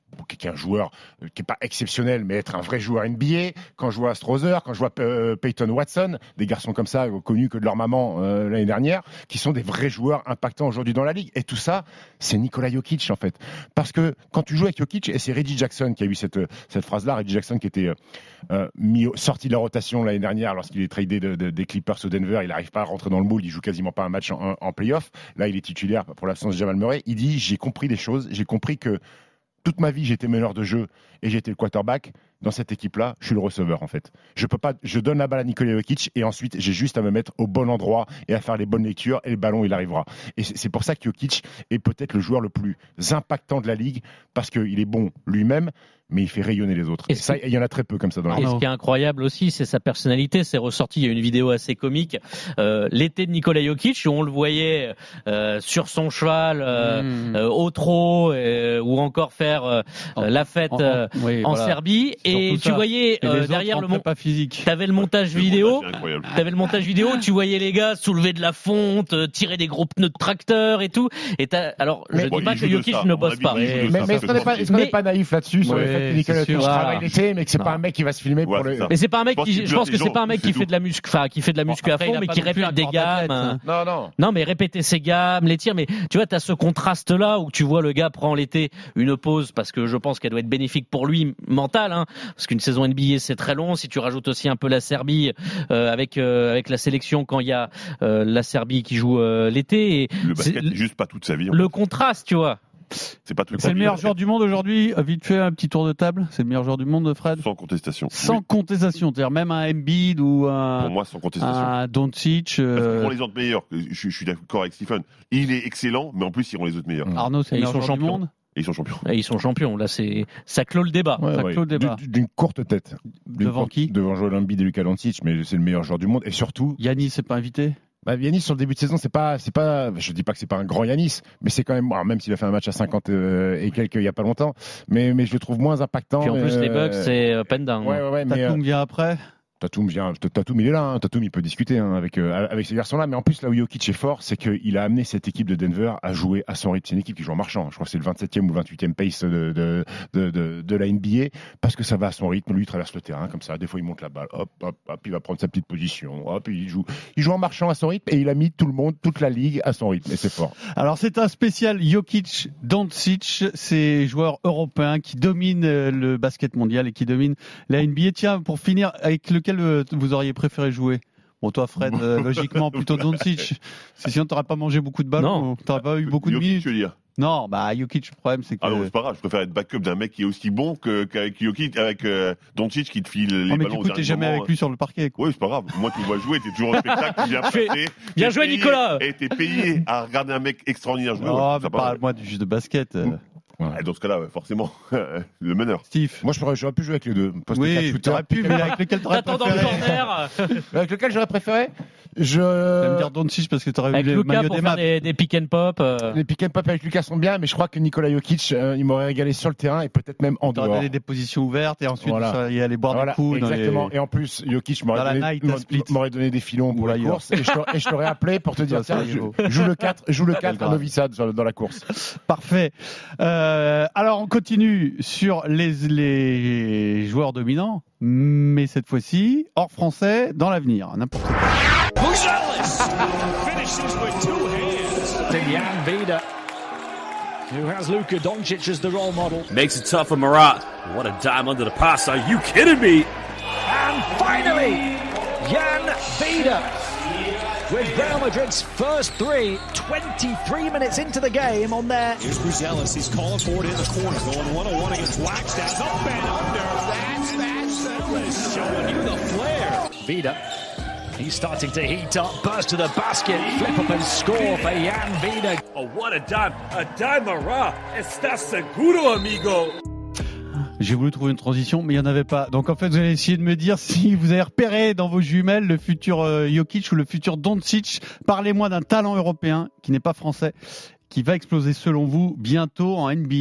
qui est un joueur qui n'est pas exceptionnel, mais être un vrai joueur N B A. Quand je vois Strother, quand je vois euh, Peyton Watson, des garçons comme ça, connus que de leur maman euh, l'année dernière, qui sont des vrais joueurs impactants aujourd'hui dans la ligue. Et tout ça, c'est Nikola Jokic, en fait. Parce que quand tu joues avec Jokic, et c'est Reggie Jackson qui a eu cette, cette phrase-là, Reggie Jackson qui était euh, mis, sorti de la rotation l'année dernière lorsqu'il est tradé de, de, des Clippers au Denver, il n'arrive pas à rentrer dans le moule, il joue quasiment pas un match en, en, en play-off. Là, il est titulaire pour l'absence de Jamal Murray. Il dit, j'ai compris des choses, j'ai compris que toute ma vie, j'étais meneur de jeu et j'étais le quarterback. Dans cette équipe-là, je suis le receveur, en fait. Je peux pas, je donne la balle à Nikola Jokic et ensuite, j'ai juste à me mettre au bon endroit et à faire les bonnes lectures et le ballon, il arrivera. Et c'est pour ça que Jokic est peut-être le joueur le plus impactant de la ligue parce qu'il est bon lui-même, mais il fait rayonner les autres. Et, et ça, il y en a très peu comme ça dans la ligue. Et ce qui est incroyable aussi, c'est sa personnalité. C'est ressorti, il y a une vidéo assez comique, euh, l'été de Nikola Jokic, où on le voyait euh, sur son cheval, euh, mmh. euh, au trot, euh, ou encore faire euh, oh. la fête euh, oh. oui, en voilà. Serbie. Et tu ça. voyais euh, et derrière le montage physique. T'avais le montage ouais, vidéo. Le t'avais le montage vidéo. Tu voyais les gars soulever de la fonte, euh, tirer des gros pneus de tracteur et tout. Et t'as, alors, mais je bon, dis pas que Jokic ne bosse pas. Mais, mais, mais est-ce qu'on n'est pas, est-ce qu'on n'est pas naïf là-dessus sur le fait que Nikola Jokic travaille l'été, mais que c'est pas un mec qui va se filmer pour le. Mais c'est pas un mec qui, je pense que c'est pas un mec qui fait de la muscu, enfin, qui fait de la muscu à fond, mais qui répète des gammes. Non, non. Non, mais répéter ses gammes, les tirs. Mais tu vois, t'as ce contraste-là où tu vois le gars prend l'été une pause parce que je pense qu'elle doit être bénéfique pour lui mental, hein, parce qu'une saison N B A c'est très long. Si tu rajoutes aussi un peu la Serbie euh, avec euh, avec la sélection quand il y a euh, la Serbie qui joue euh, l'été. Et le basket c'est juste pas toute sa vie. Le contraste, tu vois. C'est pas toute C'est le vie, meilleur joueur du monde aujourd'hui. Vite fait un petit tour de table. C'est le meilleur joueur du monde, Fred. Sans contestation. Sans oui. contestation. C'est-à-dire même un Embiid ou un. Pour moi, sans contestation. Un Doncic. Euh... Parce qu'ils rend les autres meilleurs. Je, je suis d'accord avec Stephen. Il est excellent, mais en plus ils rend les autres meilleurs. Mmh. Arnaud, c'est le meilleur joueur du monde. Et ils sont champions. Et ils sont champions. Là, c'est ça clôt le débat. Ouais, ça ouais. clôt le débat. D'une courte tête. Devant courte, qui? Devant Joel Embiid et Luka Doncic, mais c'est le meilleur joueur du monde. Et surtout, Giannis, c'est pas invité. Bah, Giannis sur le début de saison, c'est pas, c'est pas, je dis pas que c'est pas un grand Giannis, mais c'est quand même, bon, même s'il a fait un match à cinquante euh, et quelques il y a pas longtemps, mais mais je le trouve moins impactant. Puis en plus euh, les Bucks c'est up and down. Ouais ouais ouais. Mais Tatum vient après. Tatum vient, Tatum il est là, hein. Tatum il peut discuter hein, avec euh, avec ces garçons-là, mais en plus là où Jokic est fort, c'est qu'il a amené cette équipe de Denver à jouer à son rythme. C'est une équipe qui joue en marchant. Je crois que c'est le vingt-septième ou vingt-huitième pace de de, de de de la N B A parce que ça va à son rythme. Lui il traverse le terrain comme ça. Des fois il monte la balle, hop hop hop, il va prendre sa petite position, hop il joue, il joue en marchant à son rythme et il a mis tout le monde, toute la ligue à son rythme et c'est fort. Alors c'est un spécial Jokic, Doncic, ces joueurs européens qui dominent le basket mondial et qui dominent la N B A. Tiens, pour finir, avec lequel vous auriez préféré jouer? Bon, toi, Fred, euh, logiquement, plutôt Doncic. Sinon, t'aurais pas mangé beaucoup de ballons, t'aurais pas eu beaucoup de minutes. Je veux dire. Non, bah Jokic, le problème c'est que. Ah non, c'est pas grave, je préfère être backup d'un mec qui est aussi bon que, qu'avec Jokic, avec euh, Doncic qui te file les oh, mais ballons. Du coup, t'es jamais moment. Avec lui sur le parquet. Quoi. Oui, c'est pas grave. Moi, tu me vois jouer, t'es toujours en spectacle, tu viens passer. Bien joué, payé, Nicolas. Et t'es payé à regarder un mec extraordinaire jouer. Oh, ouais, mais parle-moi du jeu de basket. Euh... Ouais. Dans ce cas-là, ouais, forcément, le meneur. Steve. Moi, j'aurais pu jouer avec les deux. Poste oui, t'aurais pu, mais avec lequel t'aurais préféré? T'attends dans le corner. Avec lequel j'aurais préféré? Je. Tu vas me dire Doncic parce que t'aurais avec eu le Luka maillot pour des faire maths. des, des pick and pop. Euh... Les pick and pop avec Lucas sont bien, mais je crois que Nikola Jokic, euh, il m'aurait régalé sur le terrain et peut-être même en dehors. T'aurais donné des positions ouvertes et ensuite voilà. ça y aller boire voilà, des coups. Exactement. Dans les... Et en plus, Jokic m'aurait donné, night, m'aurait donné des filons pour la course et je, et je t'aurais appelé pour te dire tiens, joue le quatre, joue le quatre à Novi Sad dans la course. Parfait. Euh, alors on continue sur les, les joueurs dominants, mais cette fois-ci hors français dans l'avenir, n'importe quoi. Finishes with two hands. Then Jan Vida, who has Luka Doncic as the role model. Makes it tough for Marat. What a dime under the pass. Are you kidding me? And finally, Jan Vida with Real Madrid's first three, twenty-three minutes into the game on there. Here's Bruzelis. He's calling for it in the corner. Going one on one against Blackstad. Up and under. That's, that's, that's showing you the flair. Vida. He's starting to heat up, burst to the basket, flip up and score for Jan Vida. Oh, what a dime. A dime Marat. Está seguro, amigo. J'ai voulu trouver une transition, mais il n'y en avait pas. Donc en fait, vous allez essayer de me dire si vous avez repéré dans vos jumelles le futur euh, Jokic ou le futur Doncic. Parlez-moi d'un talent européen qui n'est pas français, qui va exploser selon vous bientôt en N B A.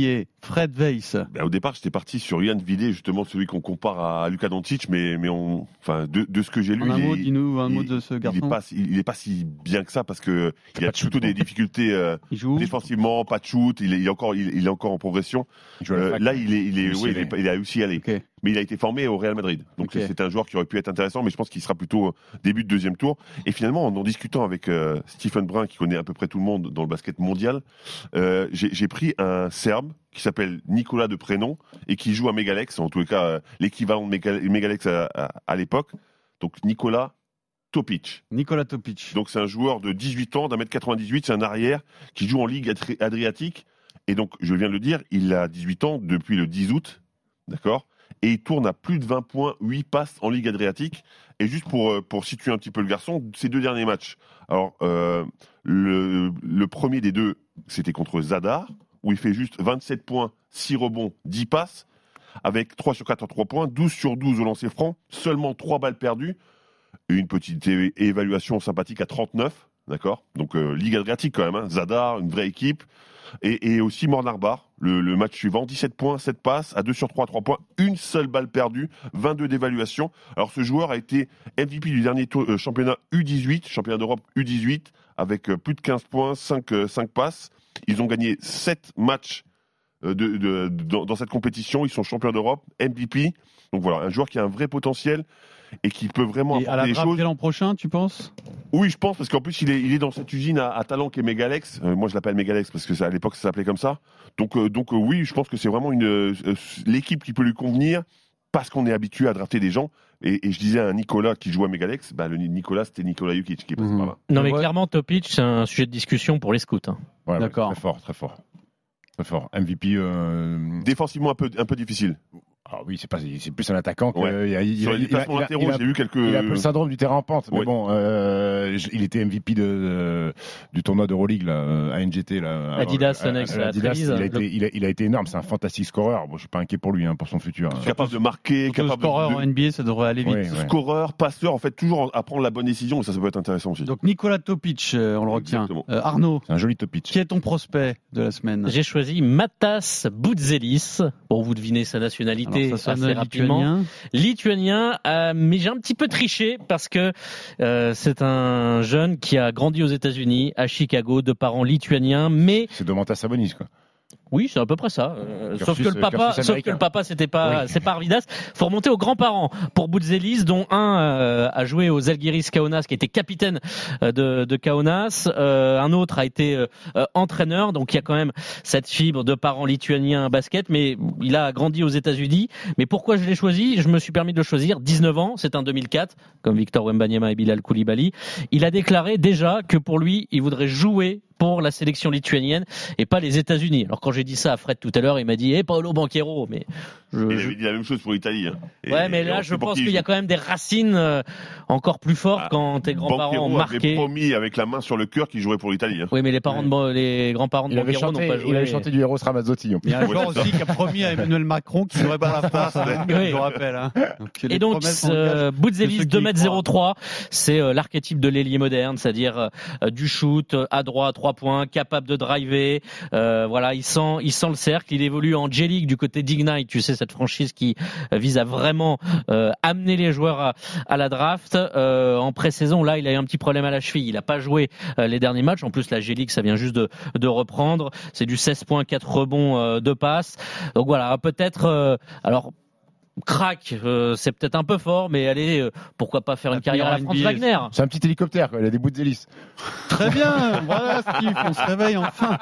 Fred Weiss. Ben, au départ, j'étais parti sur Jan Vidé, justement celui qu'on compare à Luka Doncic, mais mais on, enfin de, de ce que j'ai lu, En un il mot, est- dis-nous un il- mot de ce il garçon. est pas, il, il est pas si bien que ça parce que il a pas de shoot, plutôt des quoi. difficultés euh, Il joue. défensivement, pas de shoot, il est, il est encore, il, il est encore en progression. Il joue à la Euh, fac. là, il est, il est, Il est oui, il, aussi est pas- il a réussi à aller. Ok. Mais il a été formé au Real Madrid. Donc Ok. c'est un joueur qui aurait pu être intéressant, mais je pense qu'il sera plutôt début de deuxième tour. Et finalement, en en discutant avec euh, Stephen Brun, qui connaît à peu près tout le monde dans le basket mondial, euh, j'ai j'ai pris un Serbe qui s'appelle Nicolas de prénom et qui joue à Megalex, en tous les cas euh, l'équivalent de Mega- Megalex à, à, à l'époque. Donc Nicolas Topic. Nicolas Topic. Donc c'est un joueur de dix-huit ans, d'un mètre quatre-vingt-dix-huit, c'est un arrière qui joue en Ligue Adri- Adriatique. Et donc, je viens de le dire, il a dix-huit ans depuis le dix août, d'accord ? Et il tourne à plus de vingt points, huit passes en Ligue Adriatique. Et juste pour, euh, pour situer un petit peu le garçon, ces deux derniers matchs. Alors, euh, le, le premier des deux, c'était contre Zadar, où il fait juste vingt-sept points, six rebonds, dix passes, avec trois sur quatre à trois points, douze sur douze au lancer franc, seulement trois balles perdues, et une petite é- évaluation sympathique à trente-neuf, d'accord ? Donc, euh, Ligue Adriatique quand même, hein, Zadar, une vraie équipe. Et, et aussi Mornar-Bar, le, le match suivant, dix-sept points, sept passes, à deux sur trois à trois points, une seule balle perdue, vingt-deux d'évaluation. Alors ce joueur a été M V P du dernier tour, euh, championnat U dix-huit, championnat d'Europe U dix-huit, avec euh, plus de quinze points, cinq, euh, cinq passes. Ils ont gagné sept matchs euh, de, de, de- dans, dans cette compétition, ils sont champions d'Europe, M V P. Donc voilà, un joueur qui a un vrai potentiel et qui peut vraiment Et à apporter la des draft choses. dès l'an prochain, tu penses? Oui, je pense, parce qu'en plus, il est, il est dans cette usine à, à talent qui est Megalex. Euh, moi, je l'appelle Megalex parce que ça, à l'époque, ça s'appelait comme ça. Donc, euh, donc euh, oui, je pense que c'est vraiment une, euh, l'équipe qui peut lui convenir parce qu'on est habitué à drafter des gens. Et, et je disais à un Nicolas qui jouait à Megalex, bah, le Nicolas, c'était Nicolas Jokic qui est passé Mhm. par là. Non, mais Ouais. clairement, Topic, c'est un sujet de discussion pour les scouts. hein. Ouais, ouais, D'accord. Très fort, très fort. Très fort. M V P. euh, Défensivement, un peu, un peu difficile. Ah oui, c'est pas, c'est plus un attaquant que. Ouais. il a- il Sur a- les il a- déplacements il a- latéraux, il a- j'ai vu quelques. Il a un peu le syndrome du terrain en pente, mais Ouais. bon, euh, je- il était M V P de, de- du tournoi d'Euroleague là, euh, à N G T là. Adidas, Alors, Next, à- à- à Adidas, Trévise, il a le- été, il a, il a été énorme, c'est un fantastique scoreur. Bon, je suis pas inquiet pour lui, hein, pour son futur. hein. Capable de marquer, Surtout capable scoreur de, en N B A, ça devrait aller vite. Ouais, ouais. scoreur, passeur, en fait, toujours à prendre la bonne décision, et ça, ça peut être intéressant aussi. Donc Nicolas Topic, euh, on le retient. Exactement. Euh, Arnaud, C'est un joli top pitch. qui est ton prospect de la semaine? J'ai choisi Matas Boutzelis. Pour vous deviner sa nationalité Alors, ça sonne assez rapidement. lituanien. Lituanien, euh, mais j'ai un petit peu triché parce que euh, c'est un jeune qui a grandi aux États-Unis, à Chicago, de parents lituaniens, mais C'est Domantas Sabonis, quoi. oui, c'est à peu près ça. Euh, Cursus- sauf que le papa, cursus sauf que américain. le papa, c'était pas, Oui. c'est pas Arvidas. Faut remonter aux grands-parents pour Boutzelis, dont un euh, a joué aux Zalgiris Kaunas, qui était capitaine euh, de, de Kaunas. Euh, un autre a été euh, euh, entraîneur, donc il y a quand même cette fibre de parents lituaniens basket. Mais il a grandi aux États-Unis. Mais pourquoi je l'ai choisi? Je me suis permis de le choisir. dix-neuf ans, c'est un deux mille quatre, comme Victor Wembanyama et Bilal Koulibaly. Il a déclaré déjà que pour lui, il voudrait jouer pour la sélection lituanienne et pas les États-Unis. Alors quand j'ai dit ça à Fred tout à l'heure, il m'a dit "Eh Paolo Banchero", mais je, Il je- avait dit la même chose pour l'Italie. hein. Et- ouais, mais et là on je sait pour pense qui il qu'il y a joue. quand même des racines euh, encore plus fortes Ah, quand tes grands-parents ont Banchero avait marqué. promis avec la main sur le cœur qu'il jouerait pour l'Italie. hein. Oui, mais les parents de Ban- les grands-parents de Il avait, Banchero n'ont chanté, pas il joué. avait chanté du Eros Ramazzotti. en plus. Il y a un Ouais, joueur c'est aussi qui a promis à Emmanuel Macron qu'il jouerait pour la France, hein, Oui. je vous rappelle. Hein. Donc, les Et donc, promesses euh, engagent de Boutzelis, ceux qui deux y mètres zéro trois, c'est euh, l'archétype de l'ailier moderne, c'est-à-dire euh, du shoot, euh, à droit, à trois points, capable de driver. Euh, voilà, il sent, il sent le cercle. Il évolue en J-League du côté d'Ignite, tu sais, cette franchise qui euh, vise à vraiment euh, amener les joueurs à, à la draft. Euh, en pré-saison, là, il a eu un petit problème à la cheville. Il n'a pas joué euh, les derniers matchs. En plus, la J-League, ça vient juste de, de reprendre. C'est du seize points, quatre rebonds, euh, deux passes. Donc voilà, peut-être... Euh, alors... Crack, euh, c'est peut-être un peu fort, mais allez, euh, pourquoi pas faire une La carrière à la pire Franz N B A. Wagner? C'est un petit hélicoptère, quoi. Il a des bouts de hélice. Très bien, voilà Steve, on se réveille enfin.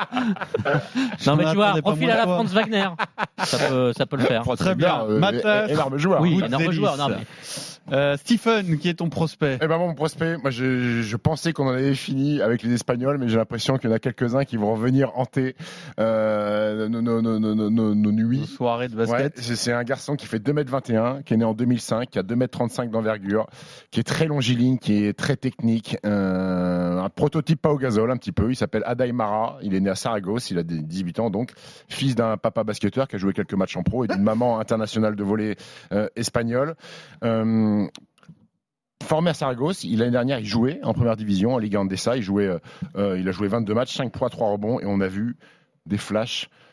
Non, mais J'en tu vois, attendais pas profil moins à la de toi. Franz Wagner, ça peut, ça peut le faire. Très bien, Euh, Matas. é- énorme joueur. Oui, Boutzelis. énorme joueur. Non, mais Euh, Stephen, qui est ton prospect? Eh ben moi, mon prospect, moi je, je pensais qu'on en avait fini avec les Espagnols, mais j'ai l'impression qu'il y en a quelques-uns qui vont revenir hanter euh, nos, nos, nos, nos, nos, nos Nos nuits. soirées de Ouais, basket. c'est c'est un garçon qui fait deux mètres vingt et un, qui est né en deux mille cinq, qui a deux mètres trente-cinq d'envergure, qui est très longiligne, qui est très technique, euh, un prototype Pau Gasol un petit peu. Il s'appelle Adai Mara, il est né à Saragosse, il a des dix-huit ans donc, fils d'un papa basketteur qui a joué quelques matchs en pro et d'une maman internationale de volley euh, espagnole. Euh, Formé à Saragosse, il- l'année dernière, il jouait en première division, en Liga Andesa. Il, jouait, euh, euh, il a joué vingt-deux matchs, cinq points, trois rebonds, et on a vu des flashs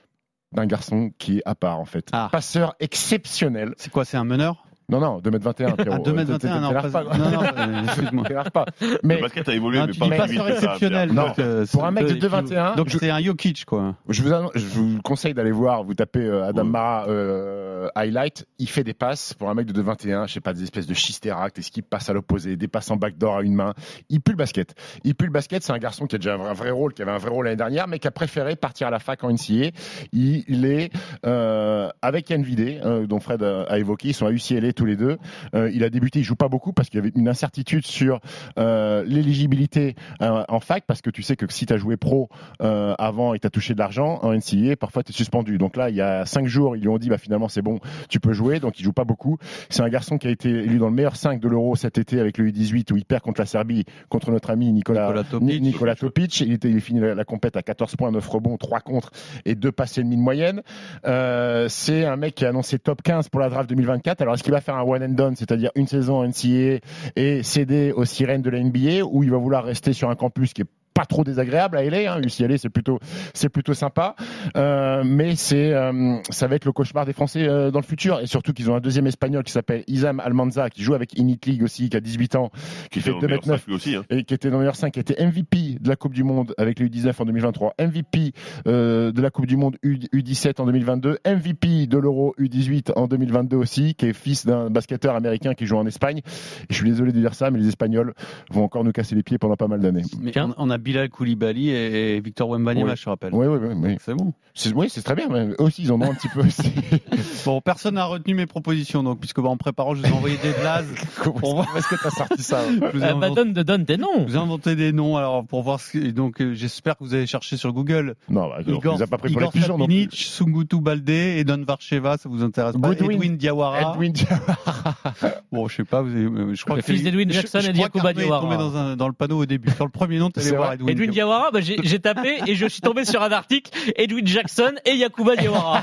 d'un garçon qui est à part en fait. Ah. Passeur exceptionnel. C'est quoi, c'est un meneur? Non, non, deux mètres vingt et un, Pierrot. Ah, deux mètres vingt et un, non, T'énerve pas, pas, non, non, euh, excuse-moi. T'énerve pas. Mais, le basket a évolué, non, mais tu pas dis plus passeur vite que ça, exceptionnel. Pierre. Donc, euh, pour un mec de c'est- deux mètres vingt et un, Donc je- c'est un Jokic, quoi. Je vous, annon- je vous conseille d'aller voir, vous tapez euh, Adam Ouais. Mara euh, highlight, il fait des passes pour un mec de deux vingt et un, je sais pas, des espèces de schisteract, des skips passes à l'opposé, des passes en backdoor à une main. Il pue le basket. Il pue le basket, c'est un garçon qui a déjà un vrai, un vrai rôle, qui avait un vrai rôle l'année dernière, mais qui a préféré partir à la fac en N C A A. Il, il est euh, avec Yann Vidé, euh, dont Fred a, a évoqué, ils sont à U C L A tous les deux. Euh, il a débuté, il joue pas beaucoup parce qu'il y avait une incertitude sur euh, l'éligibilité euh, en fac, parce que tu sais que si tu as joué pro euh, avant et tu as touché de l'argent en N C A A, parfois tu es suspendu. Donc là, il y a cinq jours, ils lui ont dit bah finalement c'est bon, tu peux jouer, donc il joue pas beaucoup. C'est un garçon qui a été élu dans le meilleur cinq de l'Euro cet été avec le U dix-huit où il perd contre la Serbie, contre notre ami Nicolas, Nicolas Topic. Nicolas Topic. Il, était, il finit la, la compète à quatorze points, neuf rebonds, trois contre et deux passes et demi de moyenne. Euh, c'est un mec qui a annoncé top quinze pour la draft deux mille vingt-quatre. Alors est-ce qu'il va faire un one and done, c'est-à-dire une saison en N C A A et céder aux sirènes de la N B A, ou il va vouloir rester sur un campus qui est pas trop désagréable à L A, hein. U C L A c'est plutôt c'est plutôt sympa, euh, mais c'est euh, ça va être le cauchemar des Français euh, dans le futur, et surtout qu'ils ont un deuxième espagnol qui s'appelle Isam Almanza qui joue avec Init League aussi, qui a dix-huit ans, qui Qui fait était dans deux le mètres meilleur neuf cinq, lui aussi, hein. et qui était dans le meilleur cinq, qui était M V P de la Coupe du Monde avec le U dix-neuf en deux mille vingt-trois, M V P euh, de la Coupe du Monde U dix-sept en deux mille vingt-deux, M V P de l'Euro U dix-huit en deux mille vingt-deux aussi, qui est fils d'un basketteur américain qui joue en Espagne. Et je suis désolé de dire ça, mais les Espagnols vont encore nous casser les pieds pendant pas mal d'années. Mais on, on a Bilal Koulibaly et, et Victor Wembanyama, Oui. je te rappelle. Oui, oui, oui. oui. C'est bon. C'est, oui, c'est très bien, mais eux aussi, ils en ont un petit peu aussi. Bon, personne n'a retenu mes propositions, donc, puisque bah, en préparant, je vous ai envoyé des blazes. Pour voir. Est-ce que tu as sorti ça? Je vous ai Euh, bah, inventé- donne, donne des noms. je vous ai inventé des noms, alors, pour voir ce que, et donc, euh, j'espère que vous avez cherché sur Google. Non, bah, on Igor, les a pas pris pour Igor les pigeons. non plus. Sapinic, Sungutu Baldé et Don Varcheva, ça vous intéresse pas? Goodwin. Edwin Diawara. Edwin Diawara. Bon, je sais pas, vous avez, euh, je crois Le que fils d'Edwin je- Jackson je et crois Yacouba qu'Arnaud est Diawara. tombé dans, un, dans le panneau au début. Sur le premier nom, tu allais C'est voir vrai. Edwin. Edwin Diawara, bah, j'ai, j'ai tapé et je suis tombé sur un article Edwin Jackson et Yacouba Diawara.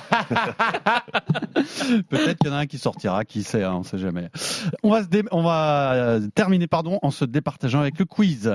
Peut-être qu'il y en a un qui sortira, qui sait, hein, on sait jamais. On va, se dé- on va euh, terminer pardon, en se départageant avec le quiz.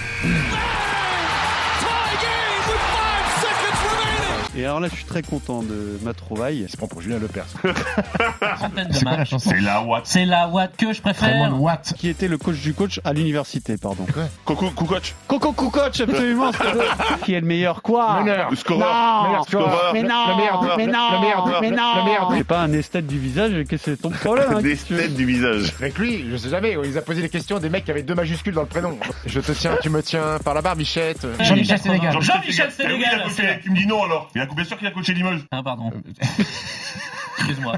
Et alors là, je suis très content de ma trouvaille. Il se prend pour Julien Lepers. Trentaine de matchs. C'est la Watt. C'est la Watt que je préfère. Raymond Watt. Qui était le coach du coach à l'université, pardon. Coco, Kukoc. Coco Kukoc, absolument. c'est- Qui est le meilleur quoi? Meneur. Le scoreur. Non, Meilleur scoreur. mais Le- non, le meilleur, mais le- non, le meilleur, mais le- non. le meilleur. C'est pas un esthète du visage, qu'est-ce que c'est ton problème? hein, Des qu'est-ce que tu veux têtes du visage. Avec lui, je sais jamais, il a posé des questions des mecs qui avaient deux majuscules dans le prénom. Je te tiens, tu me tiens par la barbichette. Jean-Michel Sénégal. Jean-Michel Eh oui, il a Sénégal. coaché, tu me dis non alors. Il a, bien sûr qu'il a coaché Limoges. Ah, pardon. Excuse-moi.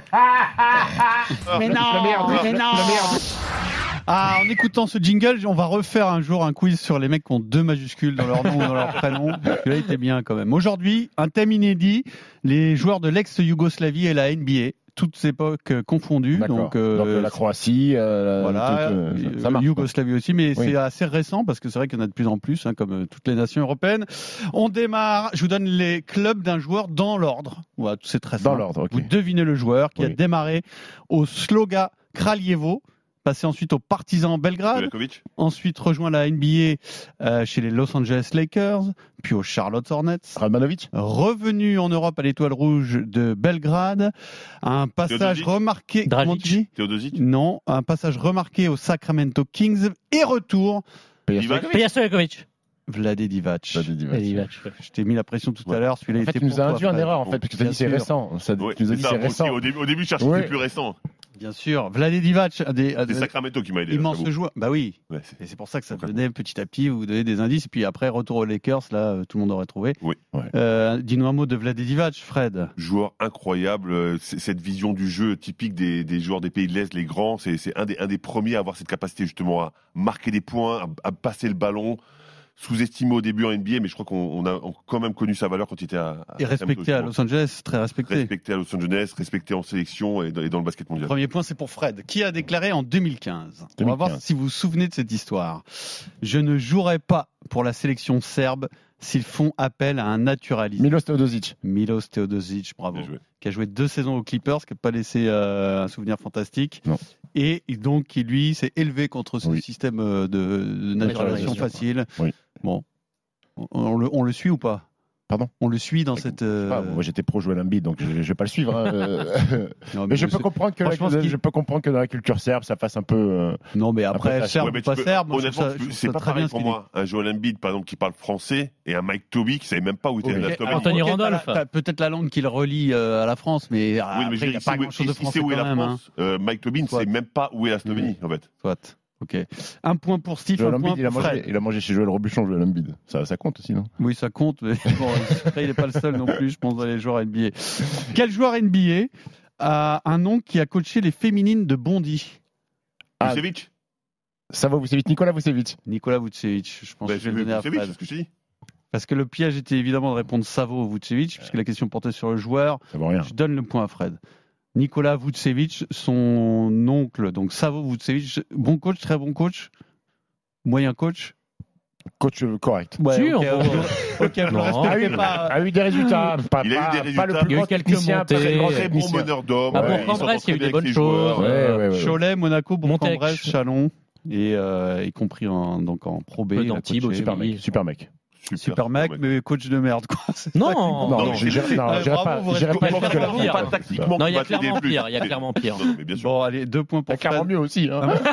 Mais non, Le meilleur, mais le- non. le meilleur. Ah, en écoutant ce jingle, on va refaire un jour un quiz sur les mecs qui ont deux majuscules dans leur nom ou dans leur prénom. Celui-là était bien quand même. Aujourd'hui, un thème inédit, les joueurs de l'ex-Yougoslavie et la N B A. Toutes époques euh, confondues. D'accord. Donc, euh, Donc, euh, la Croatie, euh, voilà, tout, euh, ça- ça euh, marche. Yougoslavie aussi, mais Oui. c'est assez récent parce que c'est vrai qu'il y en a de plus en plus, hein, comme euh, toutes les nations européennes. On démarre. Je vous donne les clubs d'un joueur dans l'ordre. Voilà, c'est très simple. Dans l'ordre, ok. Vous devinez le joueur qui a Oui. démarré au Sloga Kraljevo, passé ensuite au Partizan Belgrade, Velakovic. ensuite rejoint la N B A euh, chez les Los Angeles Lakers, puis aux Charlotte Hornets. Radmanovic. Revenu en Europe à l'Étoile Rouge de Belgrade, un passage Teodosic. remarqué. Dragic. Comment tu dis ? Théodosic. Non, un passage remarqué aux Sacramento Kings et retour Divac. Peja Stojkovic. Vlade Divac. Vlade Divac. Divac. Je t'ai mis la pression tout à Ouais. l'heure, celui-là En fait, était tu nous pour as toi, induit en Fred. erreur, en fait, parce que tu as Bien dit c'est sûr. récent. Ça, Ouais, tu nous as c'est dit ça. c'est Moi aussi, récent. Au début, au début, je cherchais Ouais. le plus récent. Bien sûr, Vlade Divac, un des, un C'est des- Sacramento qui m'a aidé. là, immense j'avoue. joueur. Bah oui. Ouais, c'est- Et c'est pour ça que ça Concrètement. donnait petit à petit, vous donnez des indices, et puis après, retour aux Lakers, là, euh, tout le monde aurait trouvé. Oui. Ouais. Euh, dis-nous un mot de Vlade Divac, Fred. Joueur incroyable, euh, c- cette vision du jeu typique des, des joueurs des pays de l'Est, les grands, c'est, c'est un, des, un des premiers à avoir cette capacité justement à marquer des points, à, à passer le ballon, sous-estimé au début en N B A, mais je crois qu'on on a quand même connu sa valeur quand il était à, à Et respecté à Los Angeles, très respecté. Respecté à Los Angeles, respecté en sélection et dans, et dans le basket mondial. Premier point, c'est pour Fred, qui a déclaré en deux mille quinze. On va deux mille quinze. voir si vous vous souvenez de cette histoire. Je ne jouerai pas pour la sélection serbe s'ils font appel à un naturaliste. Milos Teodosic. Milos Teodosic, bravo. Bien joué. Qui a joué deux saisons aux Clippers, qui n'a pas laissé euh, un souvenir fantastique. Non. Et donc, qui lui s'est élevé contre ce Oui. système euh, de, de naturalisation Naturalisation, facile. Oui. Bon. On, on le, on le suit ou pas? Pardon. On le suit dans cette. Euh... Ah, moi, j'étais pro Joel Embiid, donc je, je vais pas le suivre. Hein. non, mais, mais je peux comprendre que la, qu'il... je peux comprendre que dans la culture serbe, ça fasse un peu. Euh, non, mais après, serbe ouais, ou pas peux... serbe, honnêtement, ça, c'est pas pareil pour moi. Un Joel Embiid, par exemple, qui parle français, et un Mike Tobey qui savait même pas où était la Slovénie. Anthony Randolph. T'as peut-être la langue qui le relie euh, à la France, mais oui, il n'y a pas grand-chose de français quand même. Mike Tobey ne sait même pas où est la Slovénie, en fait. Soit. Ok. Un point pour Steve, Joel un point Embiid, pour il a, Fred. mangé, il a mangé chez Joël Robuchon, Joel Embiid. Ça, ça compte aussi, non? Oui, ça compte, mais bon, il n'est pas le seul non plus, je pense, dans les joueurs N B A. Quel joueur N B A a un nom qui a coaché les féminines de Bondy? ah. Vucevic. Ça va, Vucevic. Nicolas Vucevic. Nicolas Vucevic. Je pense bah, que je vais le donner à Fred. C'est ce que je dis. Parce que le piège était évidemment de répondre Savo ou Vucevic, puisque la question portait sur le joueur. Ça vaut rien. Je donne le point à Fred. Nicolas Vucevic, son oncle, donc Savo Vucevic, bon coach, très bon coach, moyen coach. Coach correct. Ouais, sûr, ok, bon. okay, non, a, eu, pas... a eu des résultats. Pas, il a pas, eu des résultats. Pas le plus il y a eu quelques montées. Très bon meneur d'hommes. À Bourg-en-Bresse, il y a eu des bonnes choses. Ouais, ouais, ouais. Cholet, Monaco, Bourg-en-Bresse, Chalon, et euh, y compris en, donc en Pro B. D'Antibes, super mec. Super mec. Super, super mec, mec, mais coach de merde, quoi. Non, non, non, non, je dirais pas pas tactiquement. Non, il y a clairement pire. Il y a clairement pire. Bon, allez, deux points pour Fred. Clairement mieux aussi.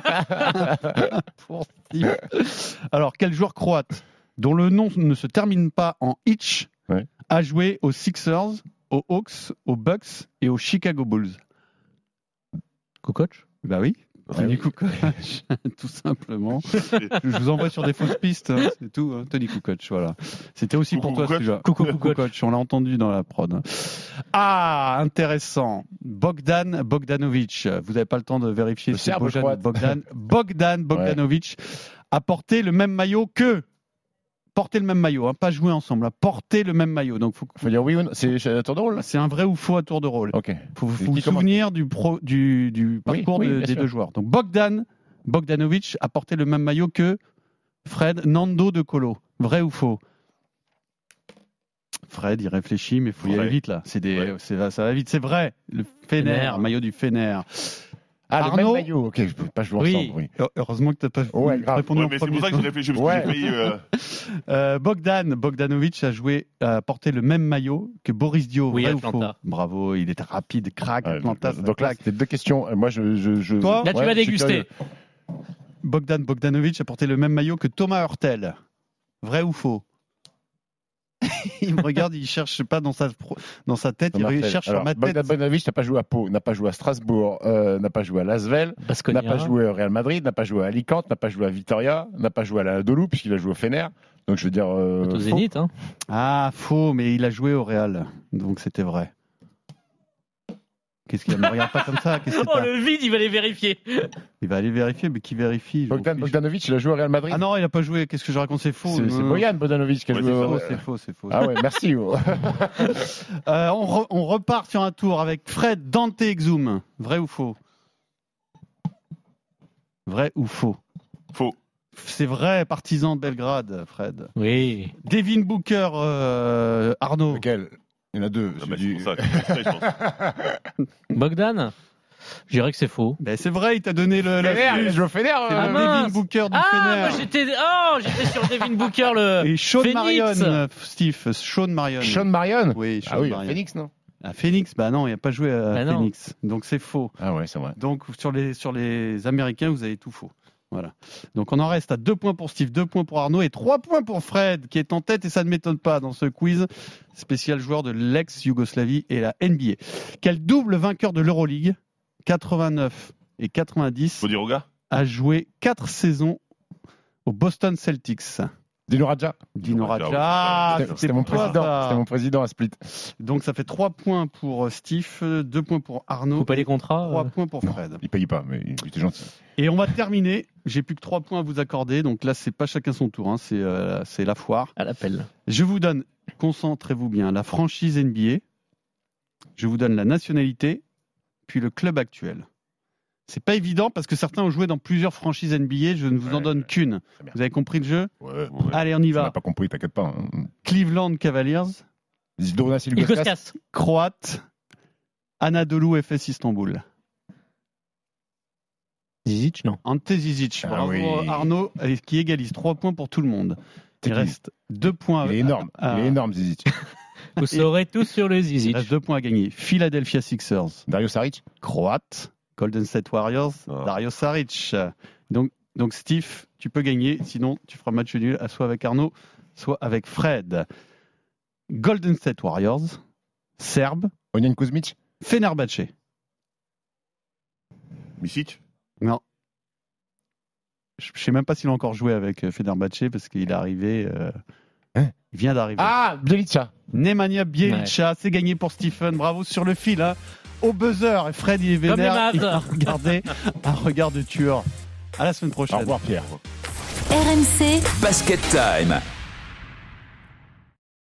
Pour Steve. Alors, quel joueur croate dont le nom ne se termine pas en itch ouais. a joué aux Sixers, aux Hawks, aux Bucks et aux Chicago Bulls? Kukoc? Bah oui. Tony Kukoc, tout simplement. Je vous envoie sur des fausses pistes, hein, c'est tout. Hein. Tony Kukoc, voilà. C'était aussi Coucou pour toi Kukoc. celui-là. Coucou Kukoc, on l'a entendu dans la prod. Ah, intéressant. Bogdan Bogdanovic. Vous n'avez pas le temps de vérifier si c'est Bojan Bogdan. Bogdan Bogdanovic ouais. a porté le même maillot que. Porter le même maillot, hein, pas jouer ensemble, hein, porter le même maillot. Donc, faut, faut dire oui ou non. C'est à tour de rôle. C'est un vrai ou faux à tour de rôle. Ok. Faut vous souvenir du, pro, du, du parcours oui, oui, de, des sûr. deux joueurs. Donc Bogdan Bogdanovic a porté le même maillot que Fred Nando de Colo. Vrai ou faux? Fred, il réfléchit, mais il faut y aller vite là. C'est des, ouais. c'est, ça va vite. C'est vrai. Le Fener, Fener. maillot du Fener. Ah, Arnaud, le même maillot, ok, je peux pas jouer oui. ensemble. Oui. Heureusement que tu n'as pas ouais, répondu ouais, en mais premier. C'est pour ça que j'ai réfléchi, parce ouais. que j'ai failli... Euh... euh, Bogdan Bogdanovic a joué, a porté le même maillot que Boris Dio. Oui, vrai Atlanta. Ou faux? Bravo, il était rapide, crack, ouais, Atlanta. Donc là, c'était deux questions. Moi, je... je, je... Toi, là, tu ouais, vas déguster. Bogdan Bogdanovic a porté le même maillot que Thomas Hurtel. Vrai ou faux? Il me regarde, il cherche pas dans sa dans sa tête, il Martel. cherche Alors, sur ma tête. Bogdan Bogdanovic n'a pas joué à Pau, n'a pas joué à Strasbourg, euh, n'a pas joué à Lasvel, n'a pas joué au Real Madrid, n'a pas joué à Alicante, n'a pas joué à Vitoria, n'a pas joué à la Dolu puisqu'il a joué au Fener. Donc je veux dire. Euh, au Zénith, hein. Ah faux, mais il a joué au Real, donc c'était vrai. Qu'est-ce qu'il ne me regarde pas comme ça? Qu'est-ce que oh, le vide, il va aller vérifier. Il va aller vérifier, mais qui vérifie? Bogdan Bogdanovic, il a joué au Real Madrid. Ah non, il n'a pas joué. Qu'est-ce que je raconte? C'est faux. C'est, c'est Bojan Bogdanovic qui a ouais, joué. C'est au... faux, c'est faux, c'est faux. Ah ouais, merci. euh, on, re, on repart sur un tour avec Fred Dante Exum. Vrai ou faux? Vrai ou faux? Faux. C'est vrai, partisan de Belgrade, Fred. Oui. Devin Booker, euh, Arnaud. Lequel? Il y en a deux. Ah bah c'est pour ça, c'est pour ça, je pense. Bogdan, je dirais que c'est faux. Ben c'est vrai, il t'a donné le. Fener, il joue au Fener. C'est ah, Devin Booker du ah, Fener. Ah, j'étais, oh, j'étais sur Devin Booker le. Et Sean Phoenix. Marion, Steve, Sean Marion. Sean Marion. Oui, Sean ah oui, Marion. Phoenix, non? À Phoenix, bah non, il n'a pas joué à bah Phoenix, donc c'est faux. Ah ouais, c'est vrai. Donc sur les sur les Américains, vous avez tout faux. Voilà. Donc on en reste à deux points pour Steve, deux points pour Arnaud et trois points pour Fred, qui est en tête, et ça ne m'étonne pas dans ce quiz spécial joueur de l'ex-Yougoslavie et la N B A. Quel double vainqueur de l'Euroleague, quatre-vingt-neuf et quatre-vingt-dix, faut dire au gars, a joué quatre saisons au Boston Celtics? Dino Radja. Dino Radja. Ah, c'était, c'était, mon président, c'était mon président à Split. Donc ça fait trois points pour Steve, deux points pour Arnaud. Faut pas les contrats. trois euh... points pour Fred. Non, il paye pas, mais il était gentil. Et on va terminer. J'ai plus que trois points à vous accorder. Donc là, c'est pas chacun son tour. Hein. C'est, euh, c'est la foire. À l'appel. Je vous donne, concentrez-vous bien, la franchise N B A. Je vous donne la nationalité, puis le club actuel. C'est pas évident parce que certains ont joué dans plusieurs franchises N B A. Je ne vous ouais, en donne ouais, qu'une. Vous avez compris le jeu? Ouais, ouais. Allez, on y va. On n'a pas compris, t'inquiète pas. Hein. Cleveland Cavaliers. Zidornas Ilgauskas. Croate. Anadolu F S Istanbul. Zizic, non. Ante Zizic. Ah Bravo oui. Arnaud, qui égalise trois points pour tout le monde. Il reste deux points. Il est énorme. à- Il est énorme, Zizic. Vous saurez tout sur le Il Zizic. reste deux points à gagner. Philadelphia Sixers, Dario Saric. croate. Golden State Warriors, Ah. Dario Saric. Donc, donc Steve, tu peux gagner. Sinon, tu feras match nul, à soit avec Arnaud, soit avec Fred. Golden State Warriors, Serbe, Onion Kuzmic. Fenerbahçe. Misic. Non. Je ne sais même pas s'il a encore joué avec euh, Fenerbahçe parce qu'il est arrivé. euh, Hein il vient d'arriver. Ah, Bjelica. Nemanja Bjelica, c'est gagné pour Stephen. Bravo sur le fil. Hein. Au buzzer. Et Fred, il est Comme les vénère. Il Mavs. a regardé un regard de tueur. À la semaine prochaine. Au revoir, Pierre. R M C Basket Time.